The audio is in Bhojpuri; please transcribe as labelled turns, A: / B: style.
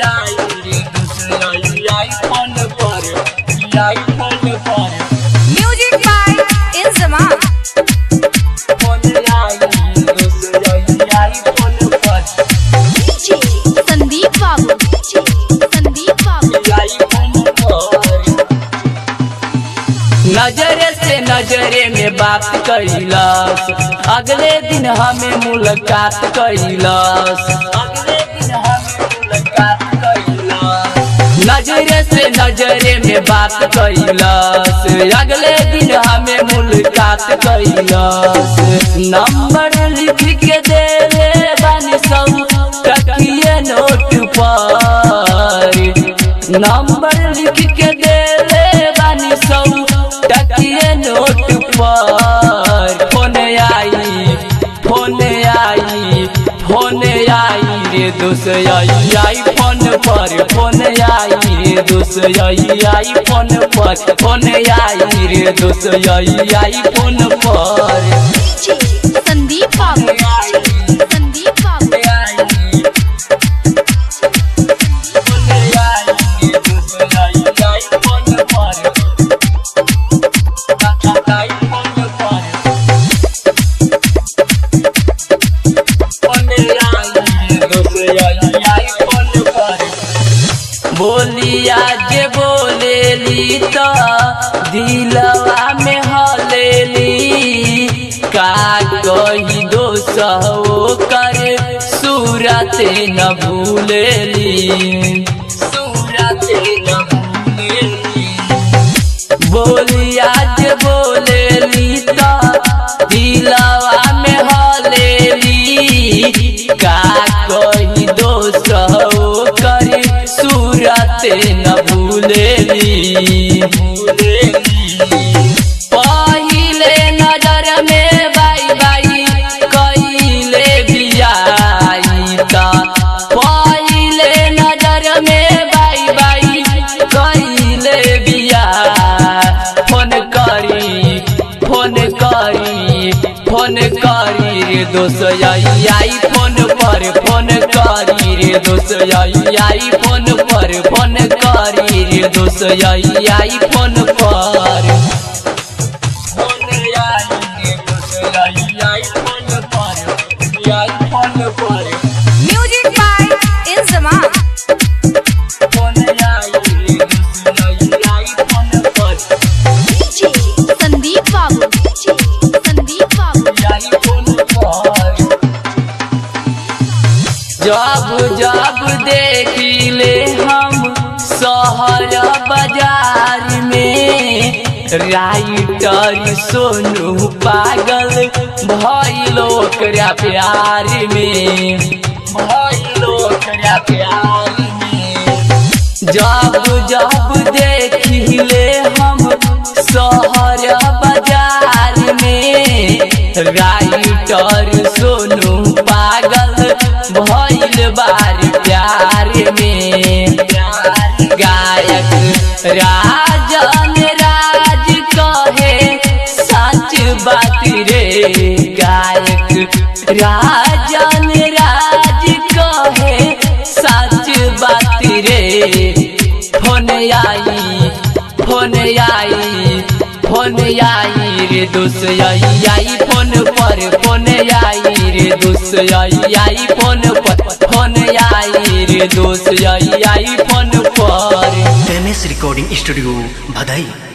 A: Music by Inzama. DJ Sandeep Babu. Sandeep Babu.
B: नजरे से नजरे में बात कैलस, अगले दिन हमें मुलाकात कैलस। नजरे से नजरे में बात कैलस, अगले दिन हमें मुलाकात कैलस। नंबर लिख के दे बानी सब टकिए नोट पर, नंबर लिख के दे बानी सब टकिए नोट पर। फोन आई रे दोस्त आई फोन पर, फोन आई रे दोस्त आई फोन पर, फोन आई रे दोस्त आई फोन पर।
A: DJ Sandeep Babu. Sandeep Babu.
B: बोलिया जे बोलेली तो दिलवा में हलेली, का कही दोस्त हो कर सूरत न भूलेली, सूरत न भूलेली। बोलिया जे बोलेली तो दिलवा में हलेली, का कही दोस्त हो कर सूरत न भूलेली। पहिले नजर में बाई बाई कइले बियाई ता, पहिले नजर में बाई बाई कइले बिया। फोन करी रे दोस्त आई फोन पर, फोन करी रे दोस्त आई फोन पर, फोन करी रे दोस्त आई फोन पर।
A: Music by Inzama. DJ Sandeep Babu. Sandeep Babu.
B: जब जब देखिले हम शहर बाजार में, राइटर सोनू पागल भइलो ओकरा प्यार में, भइलो ओकरा प्यार में। जब जब देखिले हम शहर बाजार में, राइटर सोनू पागल भइल बार प्यार में। गायक राजन राज कहे सच बात रे, गायक राजन राज कहे सच बात रे। फोन आई रे दोस्त आई फोन पर, फोन आई रे दोस्त आई फोन पर, फोन आई रे दोस्त आई फोन पर।
C: MS recording studio Bhadai.